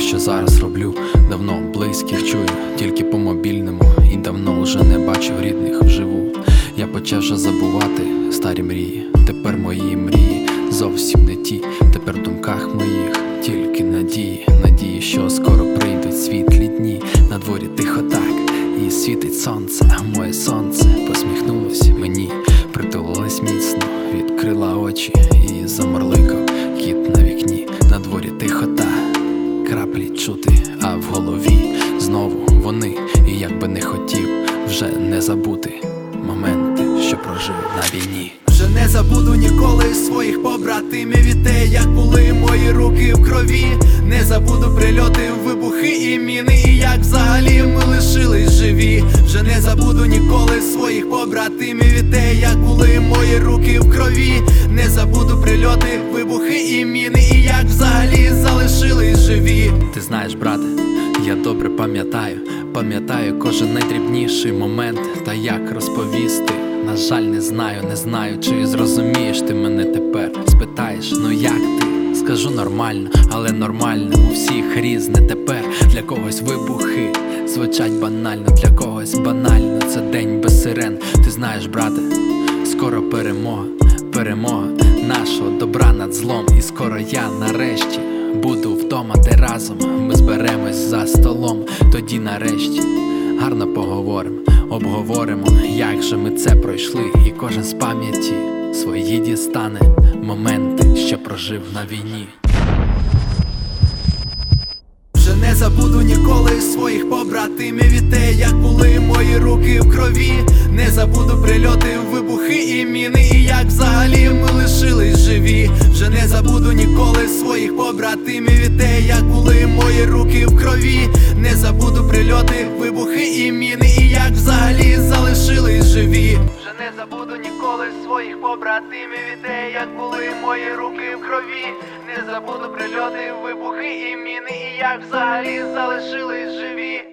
що зараз роблю, давно близьких чую, тільки по мобільному, і давно вже не бачив рідних вживу. Я почав вже забувати старі мрії, тепер мої мрії зовсім не ті. Тепер в думках моїх тільки надії, надії, що скоро прийдуть світлі дні. На дворі тихо так, і світить сонце, а моє сонце посміхнулось мені, притулилось міцно, відкрила очі і заморликав кіт на вікні. На дворі тихо так, краплі чути, а в голові знову вони. І як би не хотів вже не забути моменти, що прожив на війні. Вже не забуду ніколи своїх побратимів і те, як були мої руки в крові. Не забуду прильоти, вибухи і міни, і як взагалі ми лишились живі. Вже не забуду ніколи своїх побратимів і те, як були мої руки в крові. Не забуду прильоти, вибухи і міни, і як взагалі залишились живі. Ти знаєш, брате, я добре пам'ятаю кожен найдрібніший момент. Та як розповісти? На жаль, не знаю, чи зрозумієш ти мене тепер. Спитаєш, ну як ти? Скажу нормально, але нормально у всіх різне тепер. Для когось вибухи звучать банально, для когось банально це день без сирен. Ти знаєш, брате, скоро перемога нашого добра над злом. І скоро я нарешті буду вдома, де разом ми зберемось за столом. Тоді нарешті гарно обговоримо, як же ми це пройшли. І кожен з пам'яті свої дістане моменти, що прожив на війні. Вже не забуду ніколи своїх побратимів і те, як були мої руки в крові. Не забуду прильоти, вибухи і міни, і як взагалі ми лишились живі. Вже не забуду ніколи своїх побратимів і те, як були мої руки в крові. Не забуду прильоти, вибухи і міни, і як взагалі залишились живі. Вже не забуду ніколи своїх побратимів і те, як були мої руки в крові. Не забуду прильоти, вибухи і міни, і як взагалі залишились живі.